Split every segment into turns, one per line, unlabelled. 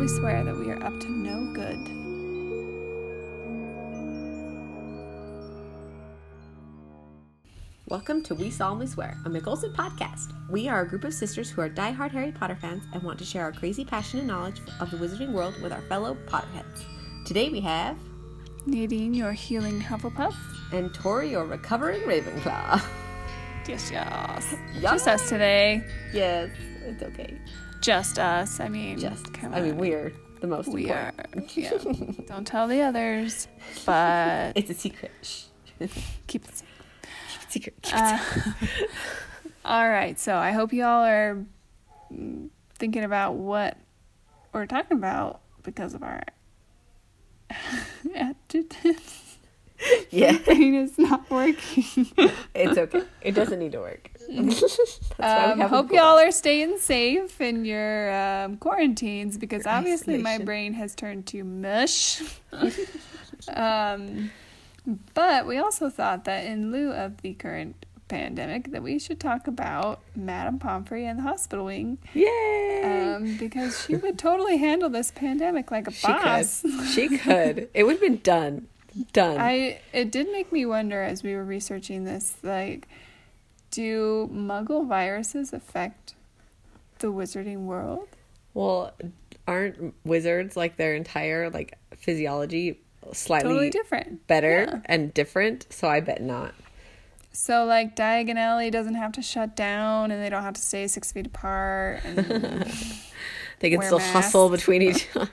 solemnly swear that we are up to no good.
Welcome to We Solemnly Swear, a Mickelson podcast. We are a group of sisters who are diehard Harry Potter fans and want to share our crazy passion and knowledge of the wizarding world with our fellow Potterheads. Today we have...
Nadine, your healing Hufflepuff.
And Tori, your recovering Ravenclaw.
Yes.
Yes.
Just us today.
Yes, it's okay.
Just us. I mean,
we're the most
we
important.
are. Yeah. Don't tell the others, but
It's a secret.
keep it
Secret.
All right, so I hope you all are thinking about what we're talking about because of our adjectives.
Yeah.
My brain is not working.
It's okay. It doesn't need to work. That's why we have
hope y'all are staying safe in your quarantines because obviously my
Isolation.
brain has turned to mush. But we also thought that in lieu of the current pandemic that we should talk about Madame Pomfrey and the hospital wing.
Yay!
Because she would totally handle this pandemic like a boss.
She could. It would have been done.
It did make me wonder as we were researching this, like, do Muggle viruses affect the wizarding world?
Well, aren't wizards like their entire like physiology slightly
Totally different.
better and different? So I bet not.
So like Diagon Alley doesn't have to shut down and they don't have to stay 6 feet apart. And
They can
wear
still hustle
masks.
between each other.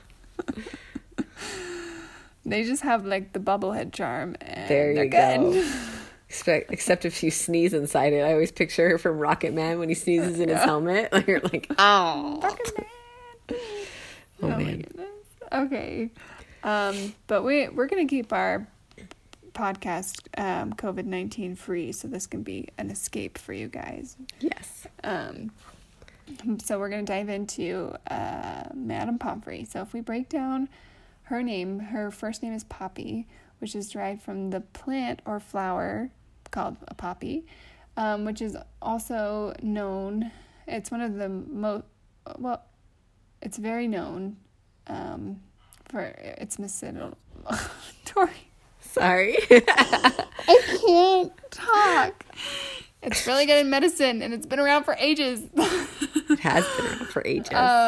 They just have like the bubblehead charm. And
There you
they're
go.
good.
Except if you sneeze inside it. I always picture her from Rocket Man when he sneezes in his helmet. Like you're like, oh.
Rocket Man.
Oh,
my
man.
goodness. Okay. But we're going to keep our podcast COVID-19 free, so this can be an escape for you guys.
Yes.
So we're going to dive into Madame Pomfrey. So if we break down her name, her first name is Poppy, which is derived from the plant or flower called a poppy, which is also known, it's one of the most, well, it's very known for its medicinal. Tori.
Sorry.
I can't talk. It's really good in medicine, and it's been around for ages.
It has been around for ages.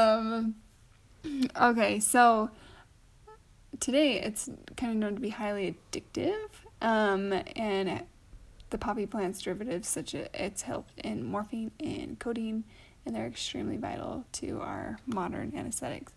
Okay, so today it's kind of known to be highly addictive, and the poppy plant's derivatives such as it's helped in morphine and codeine, and they're extremely vital to our modern anesthetics.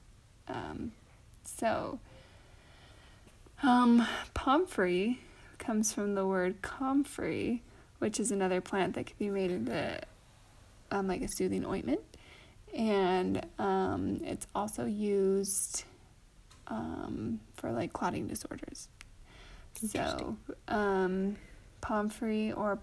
Pomfrey comes from the word comfrey, which is another plant that can be made into like a soothing ointment, and it's also used for like clotting disorders. So Pomfrey or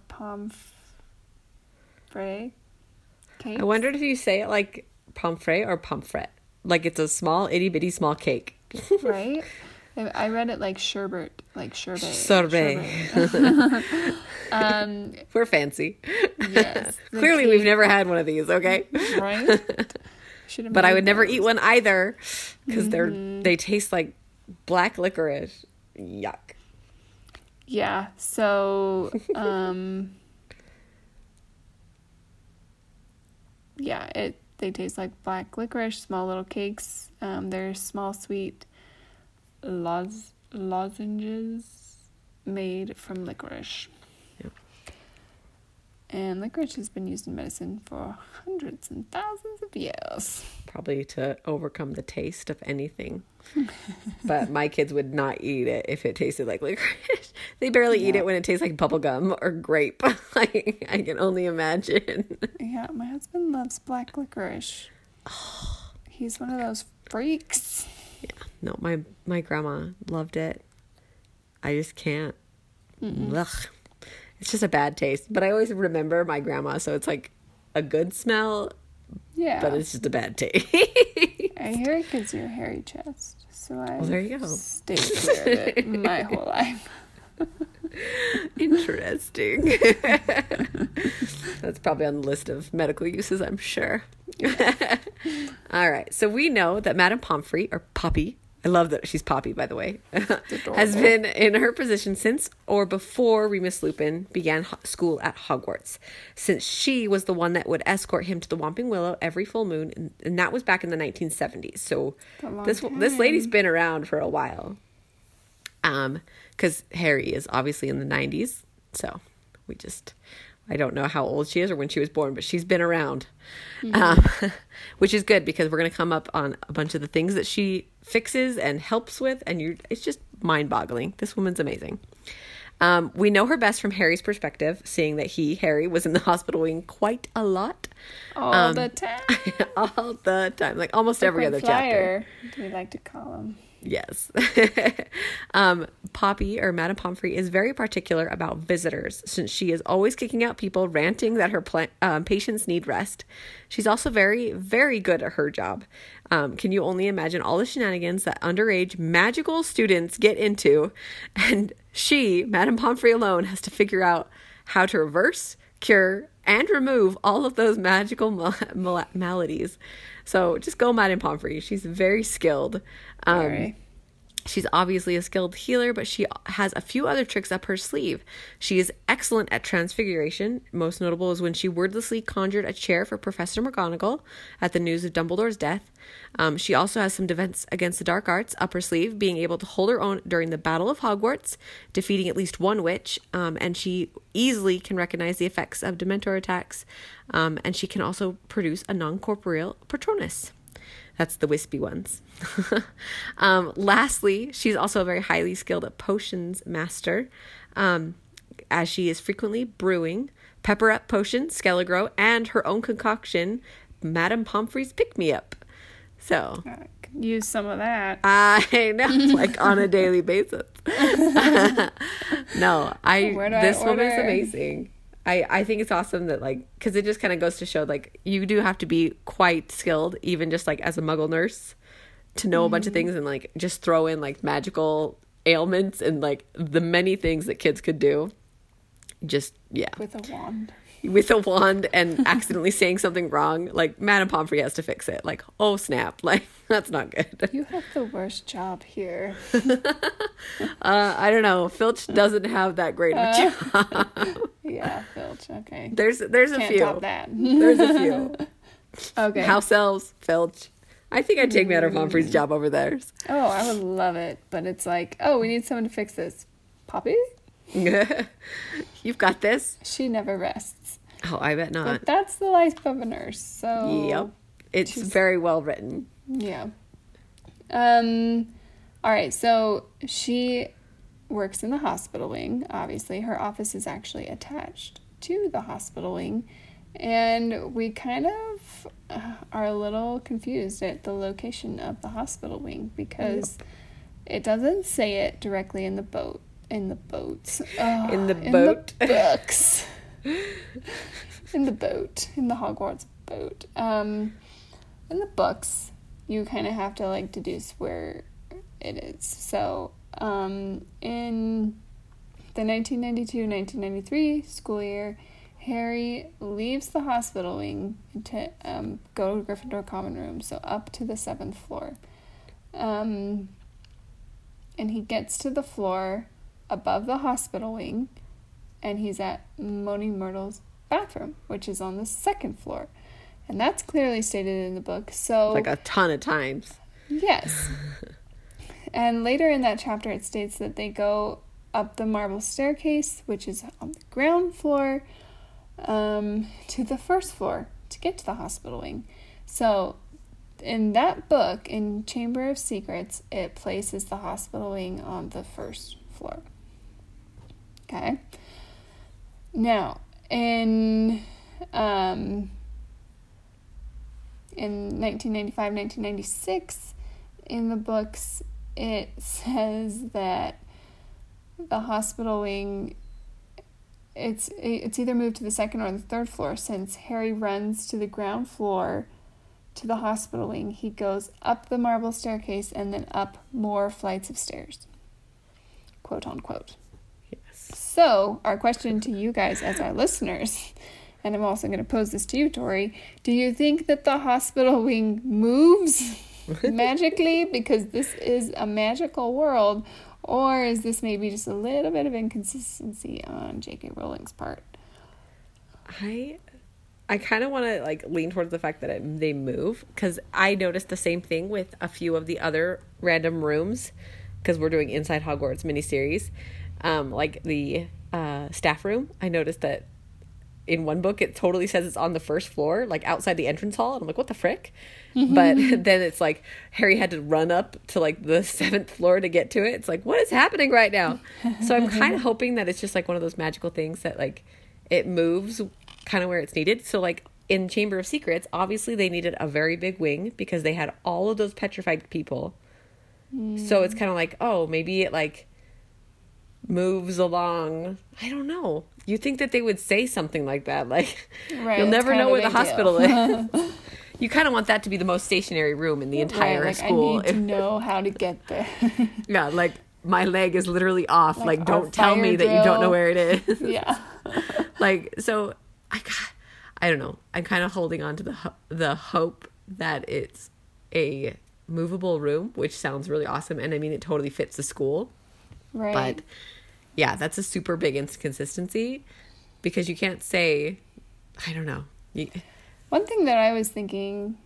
Pomfrey cake.
I wondered if you say it like pomfret or pomfret. Like it's a small, itty bitty small cake.
Right? I read it like sherbet, like sherbet.
Sorbet. We're fancy.
Yes.
Clearly, we've never had one of these, okay?
Right?
But I would never eat one either because they taste like black licorice. Yuck.
Yeah, so, they taste like black licorice, small little cakes. They're small, sweet lozenges made from licorice.
Yep.
And licorice has been used in medicine for hundreds and thousands of years.
Probably to overcome the taste of anything. But my kids would not eat it if it tasted like licorice. They barely eat it when it tastes like bubble gum or grape. Like, I can only imagine.
Yeah, my husband loves black licorice. He's one of those freaks.
Yeah, no, my grandma loved it. I just can't. Ugh. It's just a bad taste. But I always remember my grandma, so it's like a good smell,
Yeah.
but it's just a bad taste.
I hear it because you're hairy chest. So
there you go.
stayed clear of it my whole life.
Interesting. That's probably on the list of medical uses, I'm sure. All right. So we know that Madame Pomfrey, or Poppy, I love that she's Poppy, by the way, has been in her position since or before Remus Lupin began school at Hogwarts, since she was the one that would escort him to the Whomping Willow every full moon, and that was back in the 1970s. So this lady's been around for a while. Because Harry is obviously in the 90s, so I don't know how old she is or when she was born, but she's been around, which is good because we're going to come up on a bunch of the things that she fixes and helps with, and it's just mind-boggling. This woman's amazing. We know her best from Harry's perspective, seeing that Harry, was in the hospital wing quite a lot.
All the time.
All the time, like almost every other chapter.
Do we like to call him?
Yes. Poppy, or Madame Pomfrey, is very particular about visitors, since she is always kicking out people, ranting that her patients need rest. She's also very, very good at her job. Can you only imagine all the shenanigans that underage magical students get into? And she, Madame Pomfrey alone, has to figure out how to reverse, cure, and remove all of those magical maladies. So just go Madame Pomfrey. She's very skilled. She's obviously a skilled healer, but she has a few other tricks up her sleeve. She is excellent at transfiguration. Most notable is when she wordlessly conjured a chair for Professor McGonagall at the news of Dumbledore's death. She also has some defense against the dark arts up her sleeve, being able to hold her own during the Battle of Hogwarts, defeating at least one witch, and she easily can recognize the effects of Dementor attacks, and she can also produce a non-corporeal Patronus. That's the wispy ones. Lastly, she's also a very highly skilled potions master, as she is frequently brewing Pepper Up Potion, Skelegro, and her own concoction, Madame Pomfrey's Pick-Me-Up. So
I could use some of that.
I know, like on a daily basis. No, this woman's amazing. I think it's awesome that, like, because it just kind of goes to show, like, you do have to be quite skilled, even just, like, as a muggle nurse, to know a bunch of things and, like, just throw in, like, magical ailments and, like, the many things that kids could do. Just, yeah.
With a wand.
With a wand and accidentally saying something wrong. Like, Madame Pomfrey has to fix it. Like, oh, snap. Like, that's not good.
You have the worst job here.
I don't know. Filch doesn't have that great of a job.
Yeah, Filch. Okay.
There's a
Can't
few.
top that.
There's a few.
Okay.
House elves, Filch. I think I'd take Madame Pomfrey's job over theirs.
Oh, I would love it. But it's like, oh, we need someone to fix this. Poppy?
You've got this.
She never rests.
Oh, I bet not.
But that's the life of a nurse. So
yep. It's very well written.
Yeah. All right. So she works in the hospital wing. Obviously, her office is actually attached to the hospital wing. And we kind of are a little confused at the location of the hospital wing because it doesn't say it directly in the boat. In the boats.
In the
books. In the boat. In the Hogwarts boat. In the books, you kind of have to, like, deduce where it is. So, in the 1992-1993 school year, Harry leaves the hospital wing to go to Gryffindor Common Room, so up to the 7th floor. And he gets to the floor above the hospital wing, and he's at Moaning Myrtle's bathroom, which is on the 2nd floor. And that's clearly stated in the book, so...
Like a ton of times.
Yes. And later in that chapter, it states that they go up the marble staircase, which is on the ground floor, to the 1st floor to get to the hospital wing. So... in that book, in Chamber of Secrets, it places the hospital wing on the 1st floor. Okay. Now, in 1995, 1996, in the books, it says that the hospital wing, it's either moved to the 2nd or the 3rd floor, since Harry runs to the ground floor to the hospital wing. He goes up the marble staircase and then up more flights of stairs. Quote unquote.
Yes.
So, our question to you guys as our listeners and I'm also going to pose this to you, Tori. Do you think that the hospital wing moves magically because this is a magical world, or is this maybe just a little bit of inconsistency on J.K. Rowling's part?
I kind of want to like lean towards the fact that they move, because I noticed the same thing with a few of the other random rooms, because we're doing Inside Hogwarts miniseries. Like the staff room, I noticed that in one book it totally says it's on the first floor, like outside the entrance hall, and I'm like, what the frick? But then it's like Harry had to run up to like the 7th floor to get to it. It's like, what is happening right now? So I'm kind of hoping that it's just like one of those magical things that like it moves kind of where it's needed. So like in Chamber of Secrets, obviously they needed a very big wing because they had all of those petrified people. So it's kind of like, oh, maybe it like moves along. I don't know. You think that they would say something like that, like,
right,
you'll never know where the hospital is. You kind of want that to be the most stationary room in the entire
like,
school.
I need to know how to get there.
Yeah, like my leg is literally off. Like don't tell
fire
me that you don't know where it is.
Yeah.
Like, so I don't know. I'm kind of holding on to the hope that it's a movable room, which sounds really awesome, and I mean it totally fits the school.
Right.
But yeah, that's a super big inconsistency, because you can't say, I don't know.
One thing that I was thinking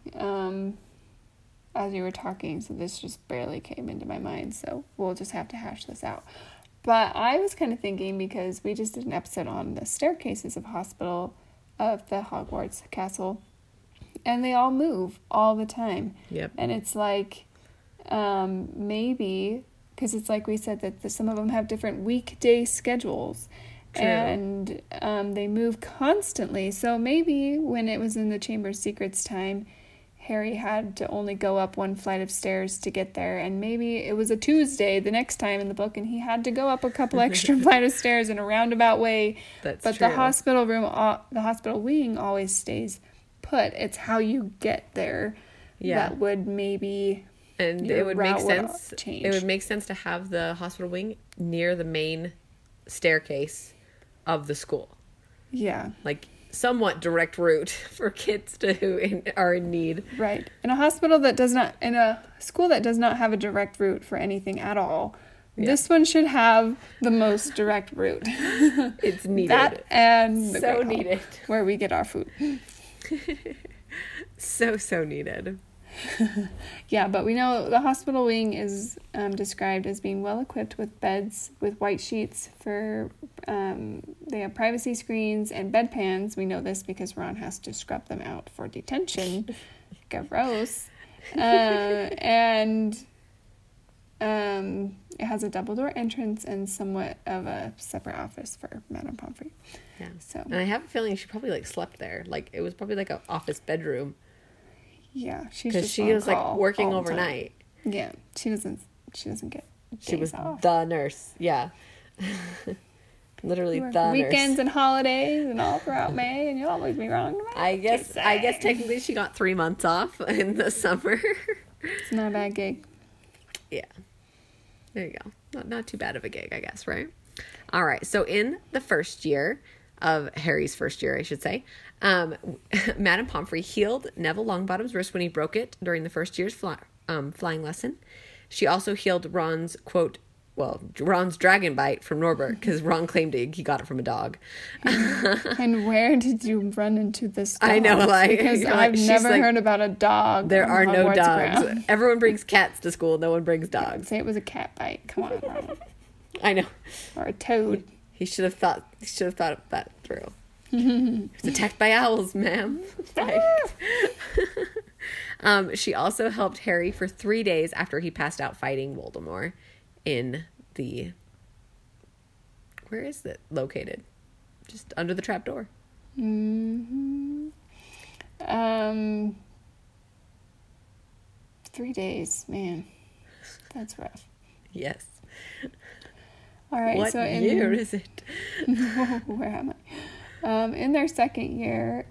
as you were talking, so this just barely came into my mind, so we'll just have to hash this out. But I was kind of thinking, because we just did an episode on the staircases of the Hogwarts castle, and they all move all the time.
Yep.
And it's like, maybe, because it's like we said that some of them have different weekday schedules.
True.
And they move constantly. So maybe when it was in the Chamber of Secrets time, Harry had to only go up one flight of stairs to get there, and maybe it was a Tuesday the next time in the book, and he had to go up a couple extra flight of stairs in a roundabout way.
But
true. The hospital wing always stays put. It's how you get there that would maybe,
and it would make sense.
Change.
It would make sense to have the hospital wing near the main staircase of the school.
Yeah,
like somewhat direct route for kids who are in need.
Right. In a school that does not have a direct route for anything at all, this one should have the most direct route.
It's needed.
That and the
so needed.
Where we get our food.
So needed.
Yeah, but we know the hospital wing is described as being well equipped with beds with white sheets for they have privacy screens and bedpans. We know this because Ron has to scrub them out for detention. Gross. And it has a double door entrance and somewhat of a separate office for Madame Pomfrey.
Yeah.
So,
and I have a feeling she probably like slept there. Like it was probably like an office bedroom.
Yeah,
because she was like working overnight.
Yeah, she doesn't get.
She was
off.
The nurse. Yeah, literally the
weekends
nurse.
And holidays and all throughout May, and you'll always be wrong.
I guess technically she got 3 months off in the summer.
It's not a bad gig.
Yeah, there you go. Not too bad of a gig, I guess, right? All right. So in the first year of Harry's first year, I should say, Madame Pomfrey healed Neville Longbottom's wrist when he broke it during the first year's flying lesson. She also healed Ron's Ron's dragon bite from Norbert, because Ron claimed he got it from a dog.
And where did you run into this dog?
I know, like,
because I've never heard about a dog.
There are no dogs.
Ground.
Everyone brings cats to school. No one brings dogs.
Say it was a cat bite. Come on, Ron.
I know.
Or a toad.
He should have thought that through. He was attacked by owls, ma'am. She also helped Harry for 3 days after he passed out fighting Voldemort in the... Where is it located? Just under the trapdoor.
3 days, man. That's rough.
Yes.
All right.
What year is it?
Where am I? In their second year,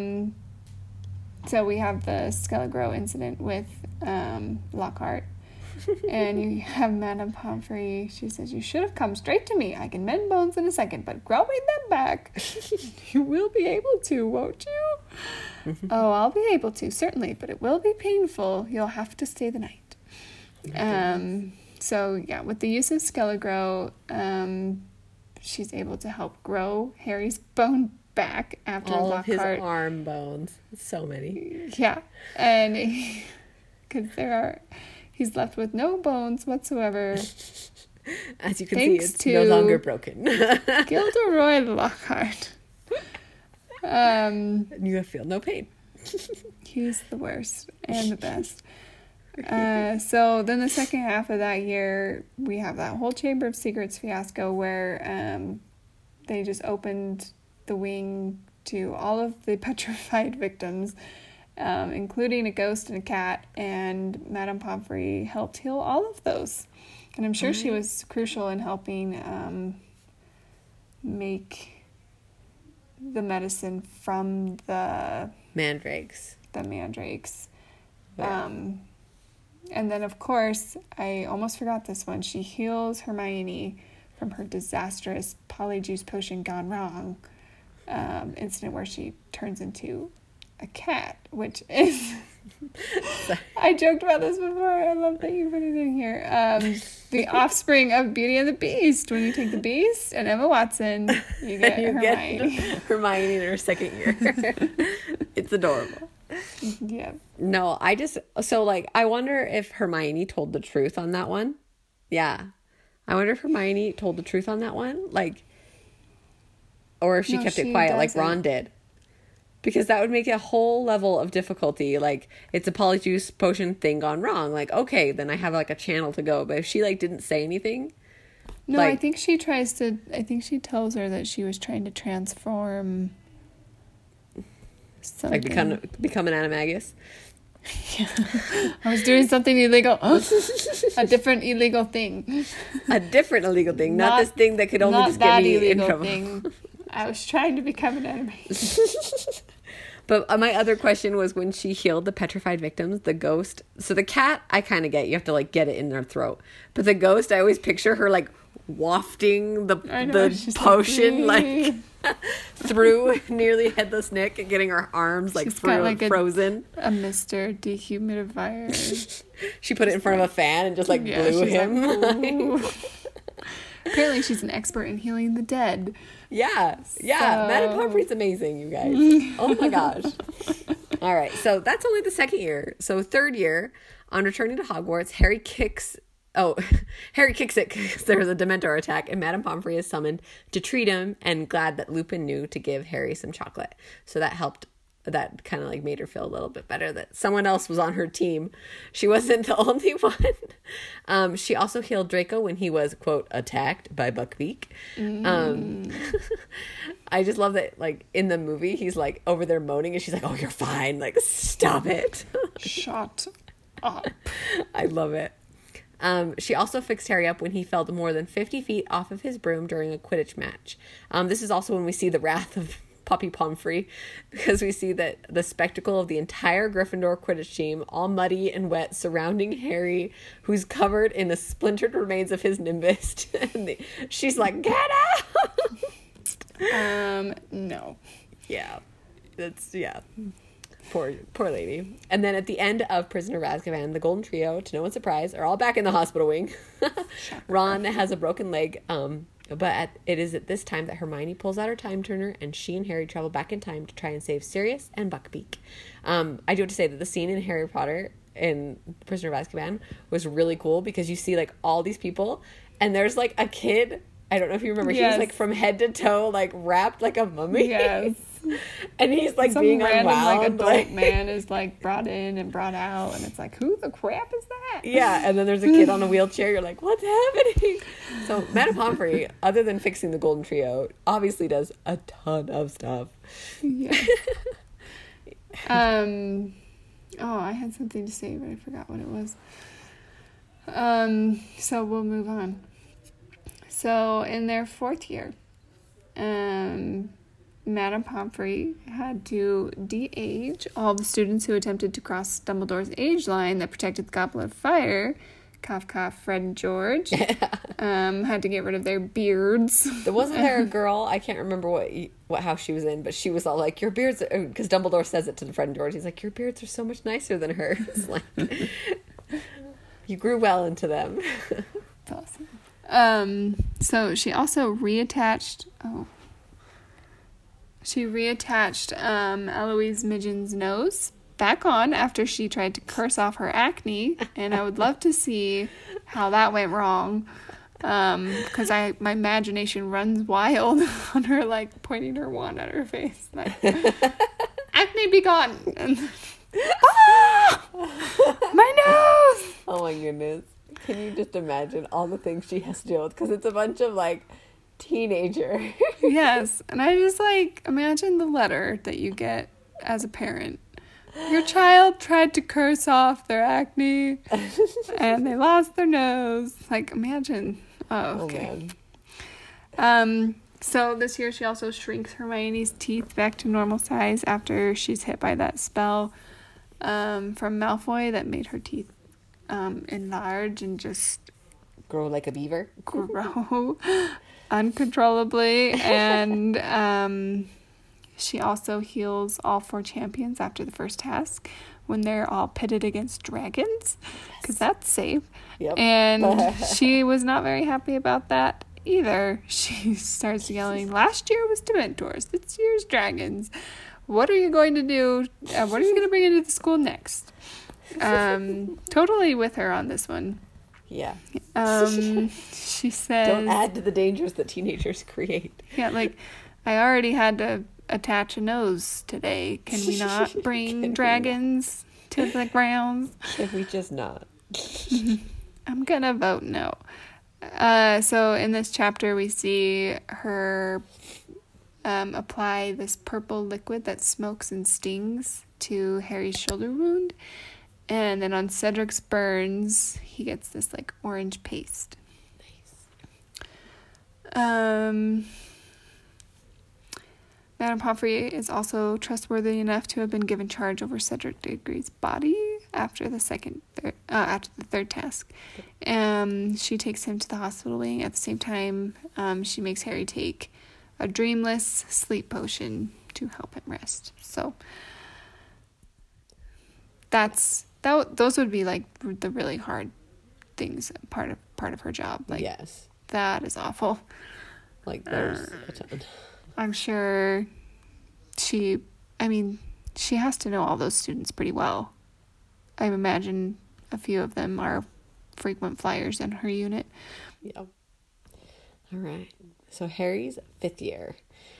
so we have the Skelligro incident with Lockhart. And you have Madame Pomfrey. She says, "You should have come straight to me. I can mend bones in a second, but growing them back, you will be able to, won't you?" "Oh, I'll be able to, certainly, but it will be painful. You'll have to stay the night." So, yeah, with the use of Skele-Gro, she's able to help grow Harry's bone back after
all
Lockhart.
of his arm bones. So many.
Yeah, and because he's left with no bones whatsoever.
As you can see,
Thanks
it's no
to
longer broken.
Gilderoy Lockhart.
You feel no pain.
He's the worst and the best. So then the second half of that year, we have that whole Chamber of Secrets fiasco where they just opened the wing to all of the petrified victims, including a ghost and a cat, and Madame Pomfrey helped heal all of those. And I'm sure she was crucial in helping make the medicine from the
mandrakes.
Yeah. And then, of course, I almost forgot this one. She heals Hermione from her disastrous polyjuice potion gone wrong incident where she turns into a cat, which is... I joked about this before. I love that you put it in here. The offspring of Beauty and the Beast. When you take the Beast and Emma Watson, you get Hermione.
Hermione in her second year. It's adorable.
Yeah.
No, I wonder if Hermione told the truth on that one. Yeah. I wonder if Hermione told the truth on that one. Like, or if she kept it quiet like Ron did. Because that would make a whole level of difficulty. Like, it's a polyjuice potion thing gone wrong. Like, okay, then I have like a channel to go. But if she like didn't say anything.
No, I think she tells her that she was trying to transform something.
Like become an animagus.
Yeah. I was doing something illegal. A different illegal thing.
A different illegal thing. Not this thing that could only just get me in trouble. Thing.
I was trying to become an animagus.
But my other question was when she healed the petrified victims, the ghost. So the cat, I kind of get. You have to like get it in their throat. But the ghost, I always picture her like wafting the potion like through nearly Headless Nick and getting her arms like frozen.
A Mr. Dehumidifier.
She put it in front of a fan and just like blew him.
Like, apparently she's an expert in healing the dead.
Yeah. Madame Pomfrey's amazing, you guys. Oh my gosh. All right, so that's only the second year. So third year, on returning to Hogwarts, Harry kicks it because there's a Dementor attack, and Madame Pomfrey is summoned to treat him, and glad that Lupin knew to give Harry some chocolate. So that helped. That kind of like made her feel a little bit better that someone else was on her team. She wasn't the only one. She also healed Draco when he was, quote, attacked by Buckbeak. I just love that, like, in the movie, he's like over there moaning and she's like, "Oh, you're fine. Like, stop it."
Shut up.
I love it. She also fixed Harry up when he fell more than 50 feet off of his broom during a Quidditch match. This is also when we see the wrath of Poppy Pomfrey, because we see that the spectacle of the entire Gryffindor Quidditch team, all muddy and wet, surrounding Harry, who's covered in the splintered remains of his Nimbus. And she's like, "Get out!"
No.
Yeah. Poor lady. And then at the end of Prisoner of Azkaban, the Golden Trio, to no one's surprise, are all back in the hospital wing. Ron has a broken leg, but it is at this time that Hermione pulls out her time turner and she and Harry travel back in time to try and save Sirius and Buckbeak. I do have to say that the scene in Harry Potter in Prisoner of Azkaban was really cool because you see like all these people and there's like a kid, I don't know if you remember,
yes.
He was like from head to toe like wrapped like a mummy.
Yes.
And he's like
some
being
random
unwound,
like adult man is like brought in and brought out, and it's like, who the crap is that?
Yeah, and then there's a kid on a wheelchair. You're like, what's happening? So Madame Pomfrey, other than fixing the Golden Trio, obviously does a ton of stuff.
Yeah. Oh, I had something to say, but I forgot what it was. So we'll move on. So in their fourth year, Madame Pomfrey had to de-age all the students who attempted to cross Dumbledore's age line that protected the Goblet of Fire, Cough, cough, Fred and George. Had to get rid of their beards.
Wasn't there a girl, I can't remember what house she was in, but she was all like, your beards, because Dumbledore says it to the Fred and George. He's like, your beards are so much nicer than hers. Like, you grew well into them.
That's awesome. So she also reattached Eloise Midgen's nose back on after she tried to curse off her acne, and I would love to see how that went wrong, because my imagination runs wild on her, like, pointing her wand at her face, like, acne be gone, and, my nose!
Oh my goodness. Can you just imagine all the things she has to deal with? Because it's a bunch of, like, teenager.
Yes, and I just, like, imagine the letter that you get as a parent. Your child tried to curse off their acne, and they lost their nose. Like, imagine. Oh, okay. So this year she also shrinks Hermione's teeth back to normal size after she's hit by that spell from Malfoy that made her teeth enlarge and just
grow like a beaver.
Grow uncontrollably. And she also heals all 4 champions after the first task when they're all pitted against dragons, because that's safe.
Yep.
And she was not very happy about that either. She starts yelling, last year was Dementors, this year's dragons. What are you going to do? What are you going to bring into the school next? Totally with her on this one.
Yeah.
She says,
don't add to the dangers that teenagers create.
Yeah, like, I already had to attach a nose today. Can we not bring dragons to the grounds?
Can we just not?
I'm gonna vote no. So in this chapter we see her apply this purple liquid that smokes and stings to Harry's shoulder wound, and then on Cedric's burns he gets this, like, orange paste. Nice. Madame Pomfrey is also trustworthy enough to have been given charge over Cedric Diggory's body after the third task. She takes him to the hospital wing. At the same time, she makes Harry take a dreamless sleep potion to help him rest. So those would be, like, the really hard things, part of her job. Like,
yes,
that is awful.
Like, there's a ton.
I'm sure she has to know all those students pretty well. I imagine a few of them are frequent flyers in her unit.
Yeah. All right. So Harry's 5th year.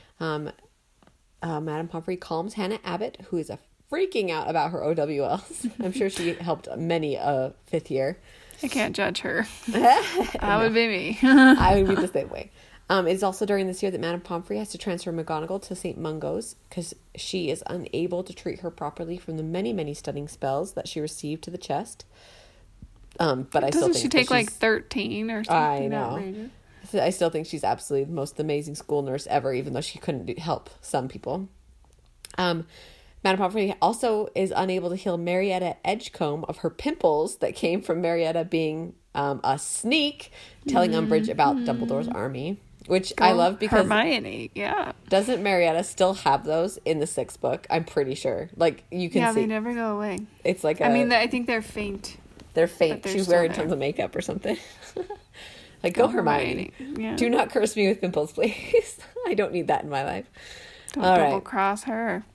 Madame Pomfrey calms Hannah Abbott, who is freaking out about her OWLs. I'm sure she helped many a 5th year.
I can't judge her. That would be me.
I would be the same way. It's also during this year that Madame Pomfrey has to transfer McGonagall to St. Mungo's because she is unable to treat her properly from the many, many stunning spells that she received to the chest. But I still think
she take like 13 or something?
I know. I still think she's absolutely the most amazing school nurse ever, even though she couldn't help some people. Madame Pomfrey also is unable to heal Marietta Edgecombe of her pimples that came from Marietta being a sneak, telling Umbridge about Dumbledore's army. Which I love because
Hermione, yeah.
Doesn't Marietta still have those in the 6th book? I'm pretty sure. Like, you can see.
Yeah, they never go away.
It's like
I think they're faint.
They're faint. She's wearing tons of makeup or something. Like, go Hermione. Yeah. Do not curse me with pimples, please. I don't need that in my life.
Don't double cross her.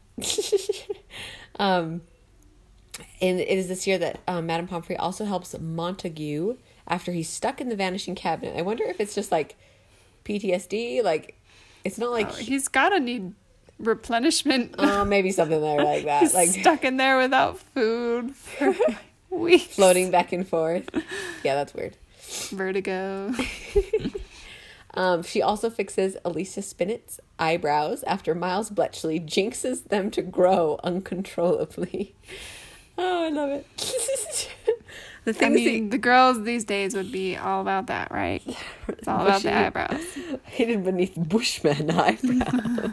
And it is this year that Madame Pomfrey also helps Montague after he's stuck in the Vanishing Cabinet. I wonder if it's just, like, PTSD, like, it's not like
he's gotta need replenishment.
Maybe something there like that.
He's
like
stuck in there without food for weeks,
floating back and forth. Yeah, that's weird.
Vertigo.
She also fixes Alicia Spinnet's eyebrows after Miles Bletchley jinxes them to grow uncontrollably. Oh, I love it.
The girls these days would be all about that, right? It's all about the eyebrows.
Hidden beneath Bushman eyebrows.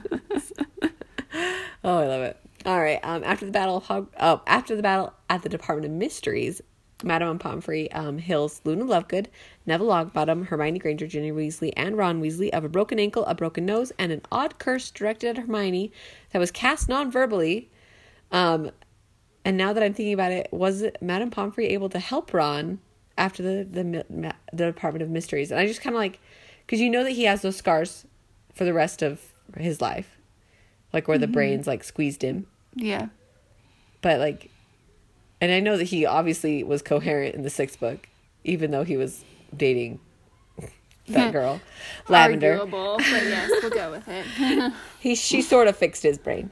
Oh, I love it. All right. After the battle at the Department of Mysteries, Madame Pomfrey heals Luna Lovegood, Neville Longbottom, Hermione Granger, Ginny Weasley, and Ron Weasley of a broken ankle, a broken nose, and an odd curse directed at Hermione that was cast non-verbally. And now that I'm thinking about it, was Madame Pomfrey able to help Ron after the Department of Mysteries? And I just kind of like, because you know that he has those scars for the rest of his life, like where the brains like squeezed him.
Yeah.
But like, and I know that he obviously was coherent in the 6th book, even though he was dating that girl, Lavender.
Arguable, but yes, we'll go with it.
She sort of fixed his brain.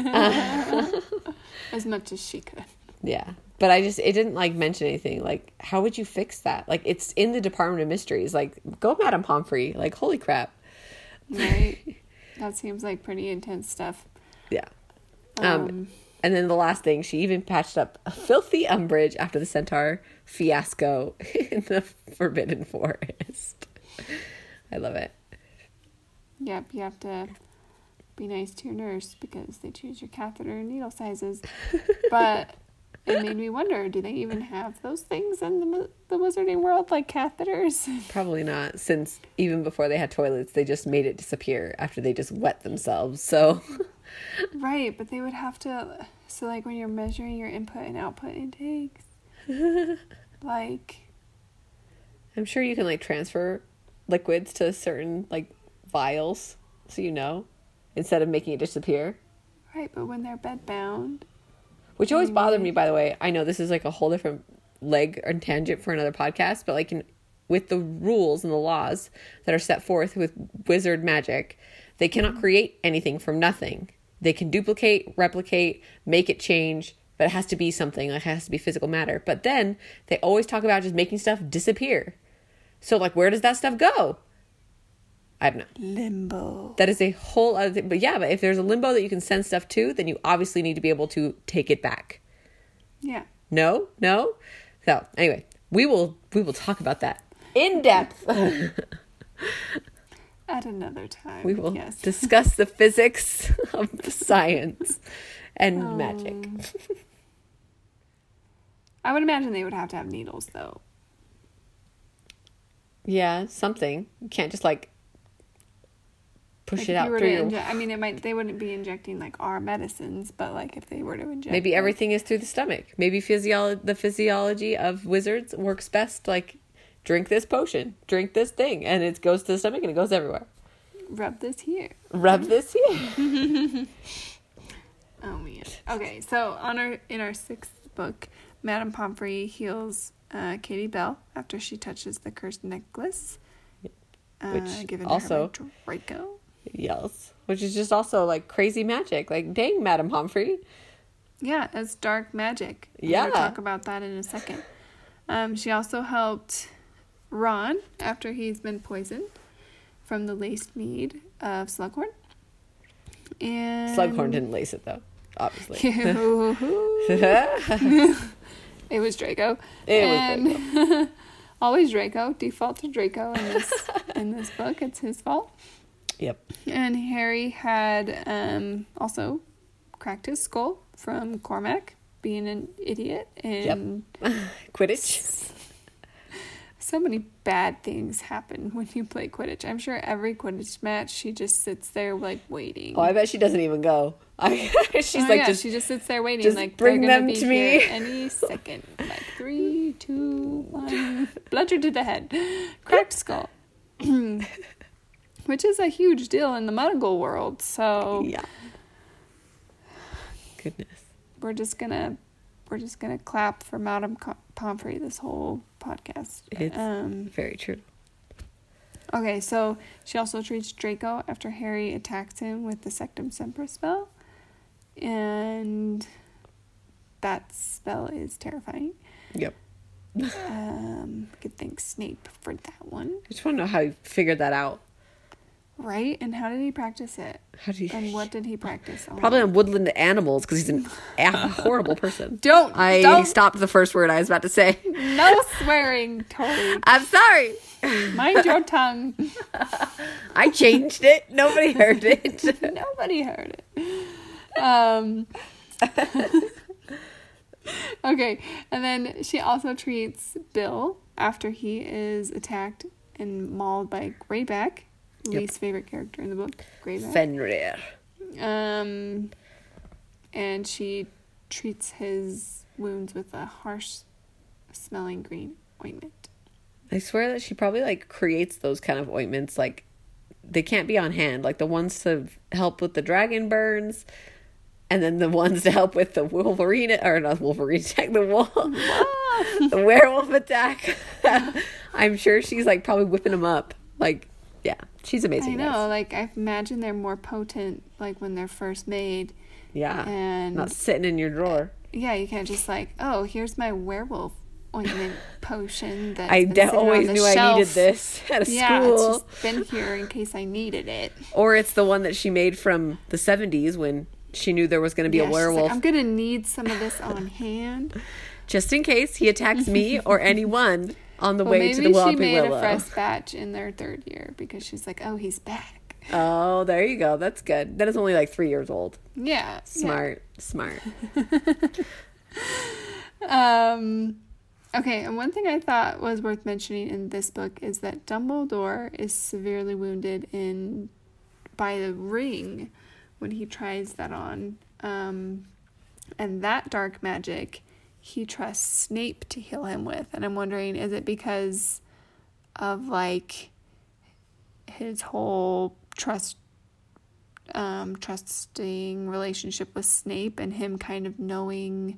As much as she could.
Yeah. But it didn't like mention anything. Like, how would you fix that? Like, it's in the Department of Mysteries. Like, go Madame Pomfrey. Like, holy crap.
Right. That seems like pretty intense stuff.
Yeah. And then the last thing, she even patched up a filthy Umbridge after the Centaur fiasco in the Forbidden Forest. I love it.
Yep, you have to be nice to your nurse because they choose your catheter and needle sizes. But it made me wonder, do they even have those things in the wizarding world, like catheters?
Probably not, since even before they had toilets, they just made it disappear after they just wet themselves, so...
Right, but they would have to... So, like, when you're measuring your input and output intakes, like...
I'm sure you can, like, transfer liquids to certain, like, vials, so you know, instead of making it disappear.
Right, but when they're bedbound...
Which always bothered me, by the way. I know this is, like, a whole different leg or tangent for another podcast, but, like, with the rules and the laws that are set forth with wizard magic, they cannot create anything from nothing. They can duplicate, replicate, make it change, but it has to be something. Like, it has to be physical matter. But then they always talk about just making stuff disappear. So, like, where does that stuff go? I don't know.
Limbo.
That is a whole other thing. But yeah, but if there's a limbo that you can send stuff to, then you obviously need to be able to take it back.
Yeah.
No? So, anyway, we will talk about that in depth.
At another time.
We will discuss the physics of science and magic.
I would imagine they would have to have needles, though.
Yeah, something. You can't just, like, push it out through your...
I mean, they wouldn't be injecting, like, our medicines, but, like, if they were to inject...
Maybe everything is through the stomach. Maybe the physiology of wizards works best, like... Drink this potion. Drink this thing. And it goes to the stomach and it goes everywhere.
Rub this here.
Rub this here.
Oh, man. Okay, so in our 6th book, Madame Pomfrey heals Katie Bell after she touches the cursed necklace.
Which
given
also...
to her by Draco.
Yes. Which is just also, like, crazy magic. Like, dang, Madame Pomfrey.
Yeah, it's dark magic.
Yeah.
We'll talk about that in a second. She also helped... Ron, after he's been poisoned from the laced mead of Slughorn. And
Slughorn didn't lace it, though, obviously.
It was Draco.
Was Draco.
Always Draco. Default to Draco in this book. It's his fault.
Yep.
And Harry had also cracked his skull from Cormac being an idiot. And
Quidditch.
So many bad things happen when you play Quidditch. I'm sure every Quidditch match, she just sits there, like, waiting.
Oh, I bet she doesn't even go.
She just sits there waiting.
Just
like,
bring
they're
them
be
to me.
Here any second. Like, 3, 2, 1. Bludger to the head. Cracked skull. Which is a huge deal in the Muggle world, so...
Yeah. Goodness.
We're just gonna clap for Madame Pomfrey this whole podcast.
It's very true.
Okay, so she also treats Draco after Harry attacks him with the Sectum Sempra spell. And that spell is terrifying.
Yep.
Could thank Snape for that one.
I just want to know how he figured that out.
Right? And how did he practice it? And what did he practice on?
Probably on woodland animals, because he's a horrible person.
Don't
stopped the first word I was about to say.
No swearing, Tori.
I'm sorry.
Mind your tongue.
I changed it. Nobody heard it.
Nobody heard it. Okay, and then she also treats Bill after he is attacked and mauled by Greyback, least favorite character in the book, Greyback.
Fenrir.
And she treats his wounds with a harsh smelling green ointment.
I swear that she probably like creates those kind of ointments. Like they can't be on hand. Like the ones to help with the dragon burns, and then the ones to help with the Wolverine or not Wolverine attack, the werewolf attack. I'm sure she's like probably whipping them up. Like yeah, she's amazing.
I know. Like I imagine they're more potent like when they're first made.
Yeah,
and
not sitting in your drawer.
Yeah, you can't just like, oh, here's my werewolf ointment potion that
always knew
shelf.
I needed this at school.
Yeah, it's just been here in case I needed it.
Or it's the one that she made from the 70s when she knew there was going to be a werewolf.
Like, I'm going to need some of this on hand.
Just in case he attacks me or anyone on the way to the Whomping Willow.
Maybe she made a fresh batch in their 3rd year because she's like, oh, he's back.
Oh, there you go. That's good. That is only like 3 years old.
Yeah.
Smart.
Okay, and one thing I thought was worth mentioning in this book is that Dumbledore is severely wounded by the ring when he tries that on. And that dark magic he trusts Snape to heal him with. And I'm wondering, is it because of like his whole trusting relationship with Snape and him kind of knowing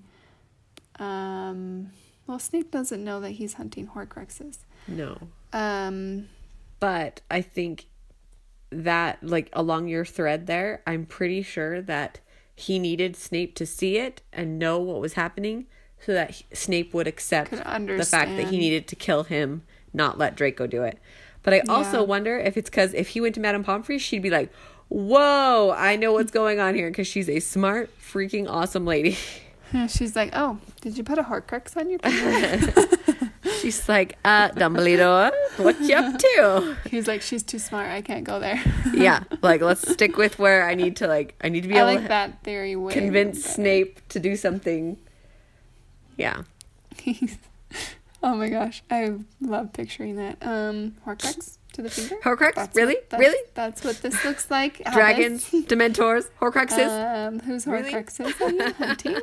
well, Snape doesn't know that he's hunting Horcruxes.
No. But I think that, like, along your thread there, I'm pretty sure that he needed Snape to see it and know what was happening so that Snape would accept the fact that he needed to kill him, not let Draco do it. But I also wonder if it's because if he went to Madame Pomfrey, she'd be like, whoa, I know what's going on here, because she's a smart, freaking awesome lady.
She's like, oh, did you put a Horcrux on your finger?
She's like, Dumbledore, what you up to?
He's like, she's too smart. I can't go there.
Yeah, like, let's stick with where I need to be able to
that theory way
convince Snape to do something. Yeah.
Oh my gosh, I love picturing that. Horcrux to the finger.
Horcrux? Really?
That's what this looks like.
Dragons, Dementors, Horcruxes.
Whose Horcruxes are you hunting?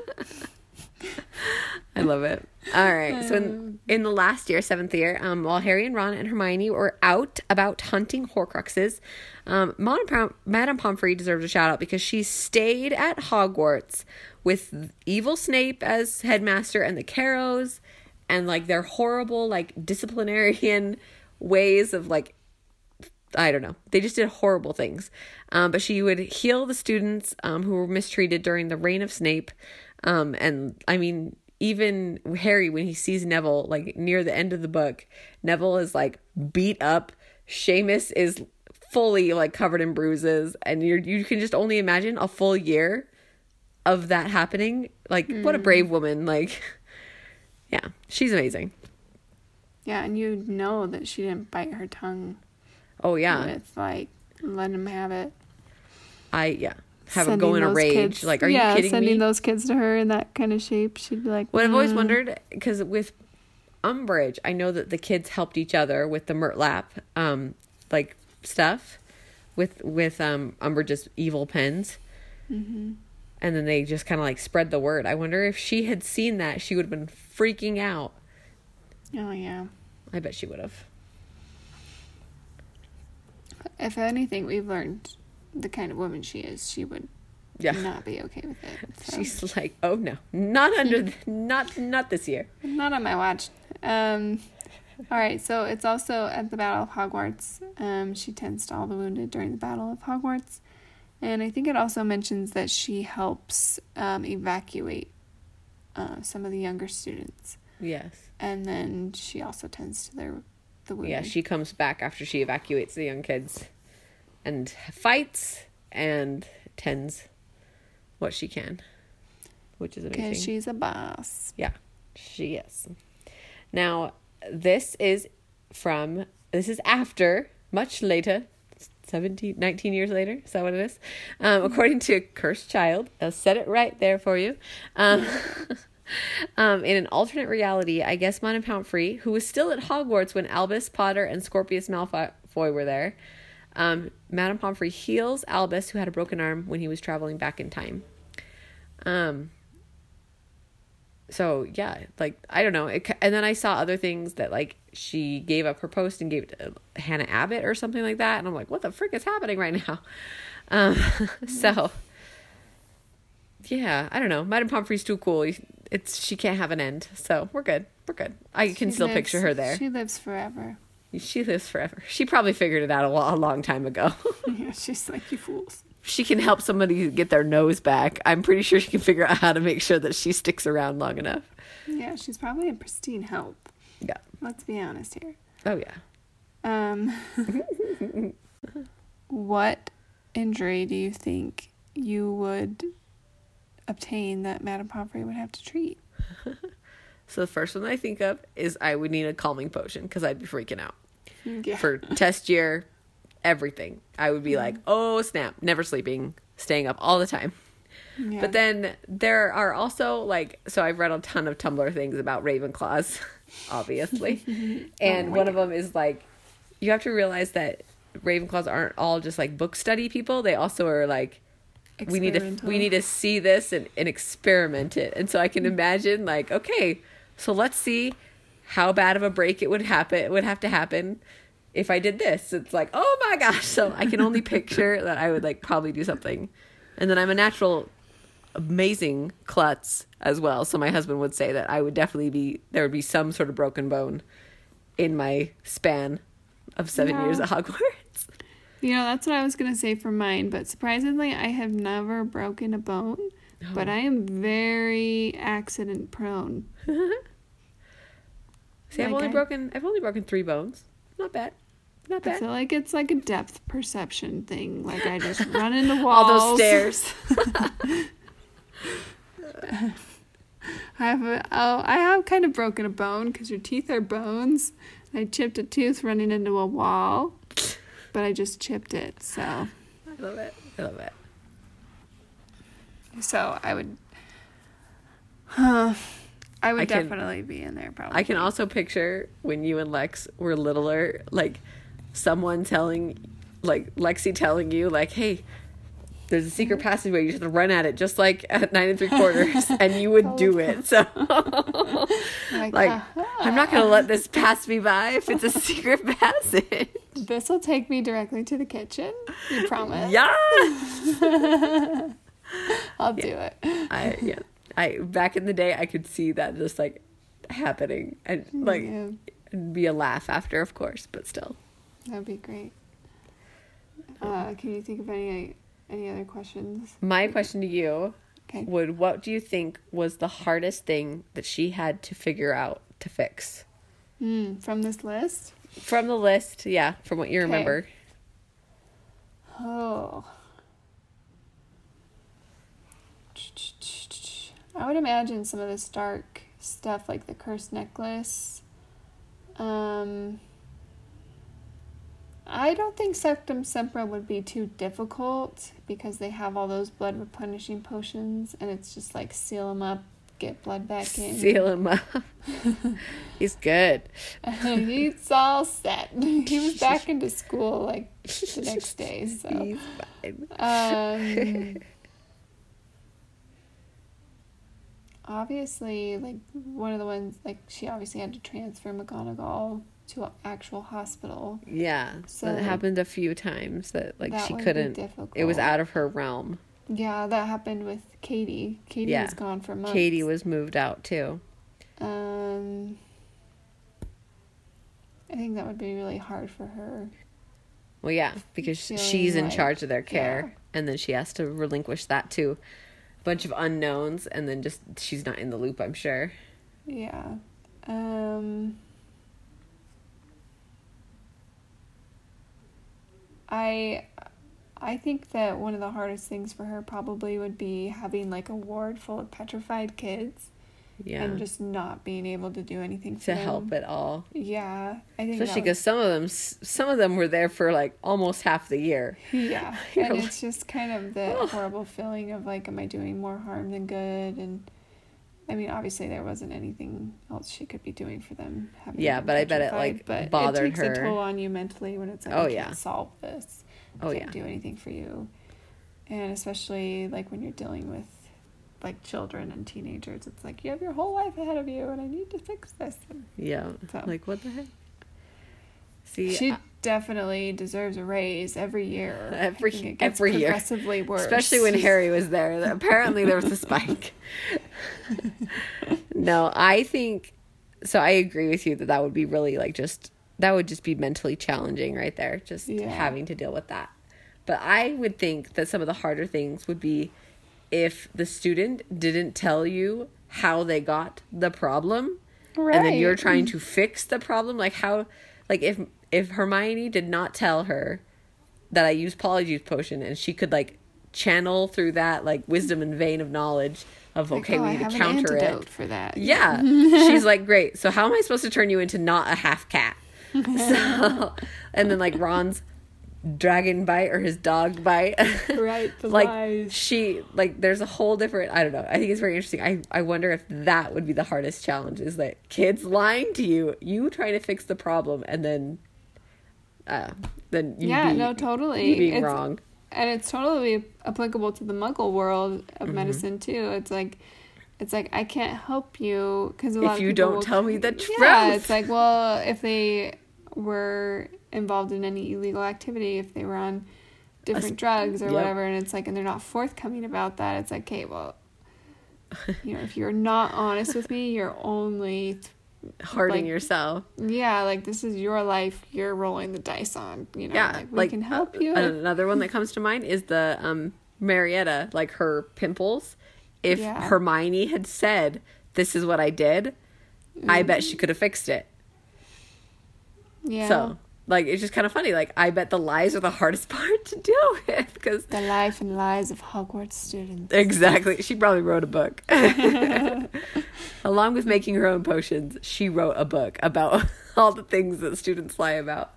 I love it. All right. So in the last year, 7th year, while Harry and Ron and Hermione were out about hunting Horcruxes, Madame Pomfrey deserves a shout out because she stayed at Hogwarts with evil Snape as headmaster and the Carrows and like their horrible like disciplinarian ways of like, I don't know. They just did horrible things. But she would heal the students who were mistreated during the reign of Snape. And I mean, even Harry, when he sees Neville, like near the end of the book, Neville is like beat up. Seamus is fully like covered in bruises. And you can just only imagine a full year of that happening. Like, what a brave woman. Like, yeah, she's amazing.
Yeah, and you know that she didn't bite her tongue.
Oh, yeah.
With, like, letting him have it.
Have him go in a rage.
Kids,
like, are you kidding me?
Sending those kids to her in that kind of shape. She'd be like,
What I've always wondered, because with Umbridge, I know that the kids helped each other with the Murtlap, like, stuff. With Umbridge's evil pens. Mm-hmm. And then they just kind of, like, spread the word. I wonder if she had seen that, she would have been freaking out.
Oh, yeah.
I bet she would have.
If anything, we've learned the kind of woman she is. She would not be okay with it. So.
She's like, oh no, not this year.
Not on my watch. All right, so it's also at the Battle of Hogwarts. She tends to all the wounded during the Battle of Hogwarts. And I think it also mentions that she helps evacuate some of the younger students.
Yes.
And then she also tends to the wounded.
Yeah, she comes back after she evacuates the young kids and fights and tends what she can, which is amazing.
Because she's a boss.
Yeah, she is. Now, this is after, much later, 19 years later. Is that what it is? According to Cursed Child. I'll set it right there for you. In an alternate reality, I guess Madame Pomfrey, who was still at Hogwarts when Albus, Potter, and Scorpius Malfoy were there, Madame Pomfrey heals Albus, who had a broken arm when he was traveling back in time. So yeah, like, I don't know. And then I saw other things that, like, she gave up her post and gave it to Hannah Abbott or something like that. And I'm like, what the frick is happening right now? So yeah, I don't know. Madame Pomfrey's too cool. She can't have an end. So we're good. We're good. I can still picture her there.
She lives forever.
She lives forever. She probably figured it out a long time ago.
Yeah, she's like, you fools.
She can help somebody get their nose back. I'm pretty sure she can figure out how to make sure that she sticks around long enough.
Yeah, she's probably in pristine health.
Yeah.
Let's be honest here.
Oh, yeah.
What injury do you think you would obtain that Madame Pomfrey would have to treat?
So the first one I think of is I would need a calming potion because I'd be freaking out.
Yeah.
For test year, everything. I would be like, oh, snap, never sleeping, staying up all the time.
Yeah.
But then there are also, like, so I've read a ton of Tumblr things about Ravenclaws, obviously. And one of them is, like, you have to realize that Ravenclaws aren't all just, like, book study people. They also are, like, we need to see this and experiment it. And so I can imagine, like, okay, so let's see how bad of a break it would have to happen if I did this. It's like, oh my gosh. So I can only picture that I would, like, probably do something. And then I'm a natural, amazing klutz as well. So my husband would say that I would definitely there would be some sort of broken bone in my span of 7 years at Hogwarts.
You know, that's what I was going to say for mine. But surprisingly, I have never broken a bone. Oh. But I am very accident prone.
See, I've only broken 3 bones. Not bad. Not bad.
I feel like it's like a depth perception thing. Like, I just run into walls.
All those stairs.
I have kind of broken a bone because your teeth are bones. I chipped a tooth running into a wall, but I just chipped it. So
I love it.
So I would definitely be in there probably.
I can also picture when you and Lex were littler, like someone telling, like Lexi telling you, like, hey, there's a secret passageway, you just have to run at it just like at 9 3/4, and you would do it. So like I'm not gonna let this pass me by if it's a secret passage.
This will take me directly to the kitchen, you promise?
Yeah.
I'll do it.
I back in the day I could see that just like happening, and like it'd be a laugh after, of course, but still.
That'd be great. Can you think of any other questions?
My question to you what do you think was the hardest thing that she had to figure out to fix?
From this list?
From the list, yeah, from what you remember.
Oh. I would imagine some of the Stark stuff, like the cursed necklace. I don't think Sectum Sempra would be too difficult because they have all those blood replenishing potions, and it's just like seal them up, get blood back in.
Seal him up. He's good.
He's all set. He was back into school like the next day, so
he's fine.
Obviously, like one of the ones, like she obviously had to transfer McGonagall to an actual hospital.
Yeah, so that happened a few times that like
that
she couldn't. It was out of her realm.
Yeah, that happened with Katie. Katie was gone for months.
Katie was moved out too.
I think that would be really hard for her.
Well, yeah, because she's in charge of their care, and then she has to relinquish that to a bunch of unknowns, and then just she's not in the loop, I'm sure.
Yeah. I think that one of the hardest things for her probably would be having like a ward full of petrified kids. Yeah. And just not being able to do anything for them.
To help at all.
Yeah. I think
especially because some of them were there for like almost half the year.
Yeah. It's just kind of the horrible feeling of like, am I doing more harm than good? And I mean, obviously there wasn't anything else she could be doing for them.
Yeah, but I bet it like bothered
it takes
her.
a toll on you mentally when it's like, I can't solve this. I can't do anything for you. And especially like when you're dealing with like children and teenagers, it's like you have your whole life ahead of you and I need to fix this.
Like what the heck? See,
she definitely deserves a raise every year.
Every year,
progressively worse,
especially when Harry was there. Apparently, there was a spike. No, I think so. I agree with you that would be really like that would just be mentally challenging right there, just having to deal with that. But I would think that some of the harder things would be if the student didn't tell you how they got the problem, and then you're trying to fix the problem, like how. Like, if Hermione did not tell her that I use Polyjuice Potion and she could, like, channel through that, like, wisdom and vein of knowledge of, okay, we need to counter it.
For that.
Yeah. She's like, great. So how am I supposed to turn you into not a half cat? So, and then, like, Ron's dragon bite or his dog bite.
Right. The
like,
lies.
there's a whole different, I don't know. I think it's very interesting. I wonder if that would be the hardest challenge, is that kids lying to you trying to fix the problem, and then
totally.
You being wrong.
And it's totally applicable to the Muggle world of medicine too. It's like I can't help you because
if you don't tell me the truth.
Yeah, it's like, well, if they were involved in any illegal activity, if they were on different drugs or whatever, and it's like, and they're not forthcoming about that, it's like, okay, well, if you're not honest with me, you're only
hurting yourself.
Yeah, like, this is your life, you're rolling the dice on, we can help you.
Another one that comes to mind is the Marietta, like her pimples. If Hermione had said, this is what I did, I bet she could have fixed it.
Yeah.
So, like, it's just kind of funny. Like, I bet the lies are the hardest part to deal with, because
the life and lies of Hogwarts students.
Exactly. She probably wrote a book. Along with making her own potions, she wrote a book about all the things that students lie about.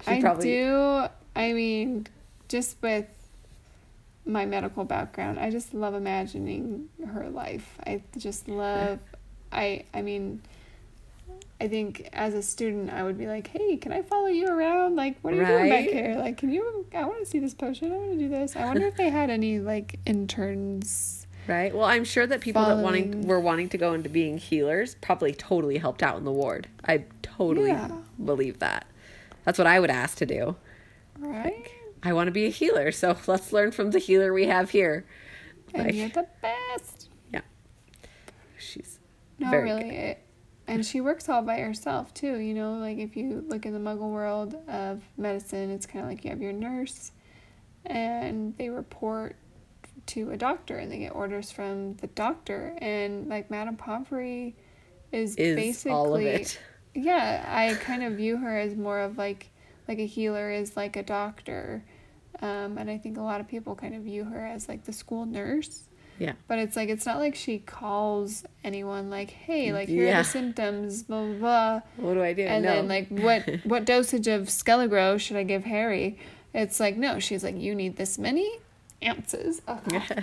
I mean, just with my medical background, I just love imagining her life. I just love, I mean, I think as a student, I would be like, hey, can I follow you around? Like, what are you doing back here? Like, I want to see this potion. I want to do this. I wonder if they had any, like, interns.
Right. Well, I'm sure that people that were wanting to go into being healers probably totally helped out in the ward. I totally believe that. That's what I would ask to do.
Right.
Like, I want to be a healer, so let's learn from the healer we have here.
And you're the best.
Yeah. She's
very good. And she works all by herself, too, like, if you look in the Muggle world of medicine, it's kind of like you have your nurse, and they report to a doctor, and they get orders from the doctor, and, like, Madame Pomfrey is basically...
all of it.
Yeah, I kind of view her as more of, like a healer is like a doctor, and I think a lot of people kind of view her as, like, the school nurse.
Yeah.
But it's like, it's not like she calls anyone like, hey, like, here are the symptoms, blah, blah, blah.
What do I do?
And then, like, what dosage of Skelegro should I give Harry? It's like, no, she's like, you need this many ounces of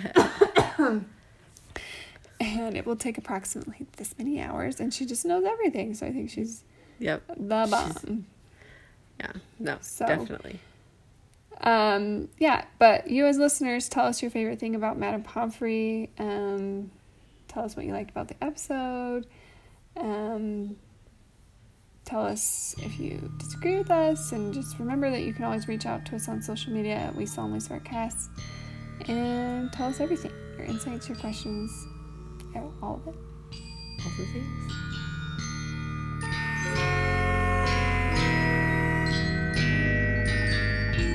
and it will take approximately this many hours. And she just knows everything. So I think she's the bomb.
Definitely.
But you as listeners, tell us your favorite thing about Madame Pomfrey. Tell us what you liked about the episode. Tell us if you disagree with us, and just remember that you can always reach out to us on social media at We Solemnly Swear Cast, and tell us everything, your insights, your questions, all of it.
All the things.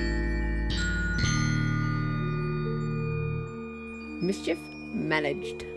Mischief managed.